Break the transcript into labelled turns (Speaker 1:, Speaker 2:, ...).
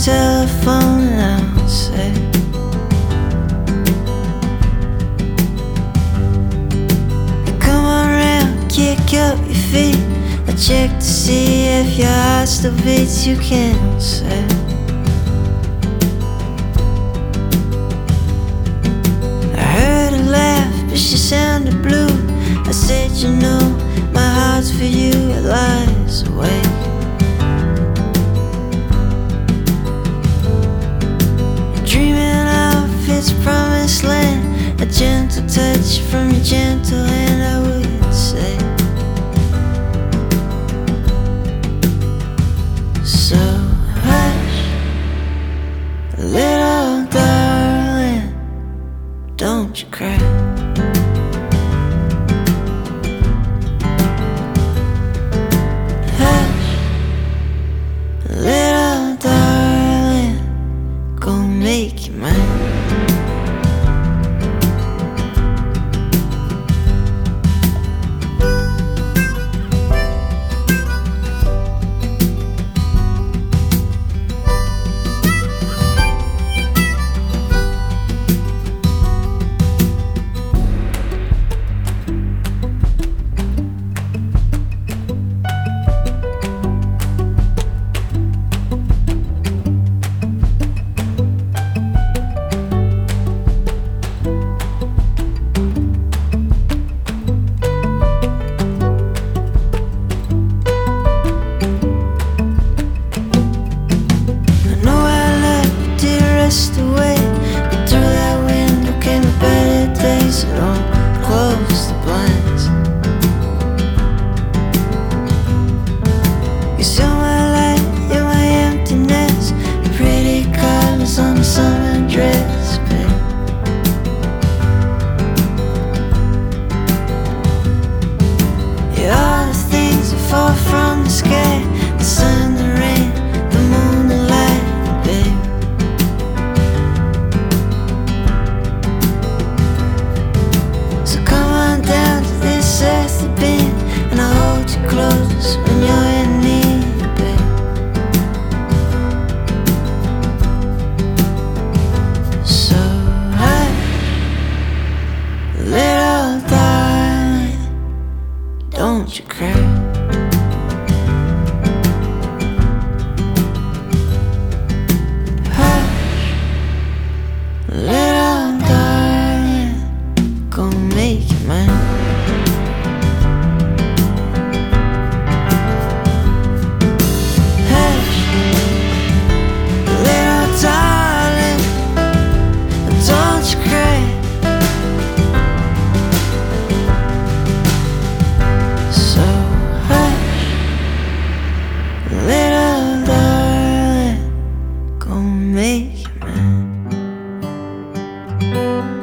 Speaker 1: telephone and I'll say, come on round, kick up your feet. I check to see if your heart still beats. You can't say, I heard her laugh, but she sounded blue. I said, you know, my heart's for you, it lies awake. Dreaming of its promised land, a gentle touch from your gentle hand, I would say. So hush, little darling, don't you cry. Hush, little darling, go make you mine. Away, but through that window came a better day, so don't close the blinds. You're still my light, you're my emptiness, your pretty colors on a summer dress, babe. You're all the things that fall from the sky, the sun, the rain, the moon, the light, babe. And I'll hold you close when you're in need, babe. So hush, little darling, don't you cry. Hush, little darling, go make it mine. Little darling, go make it mine.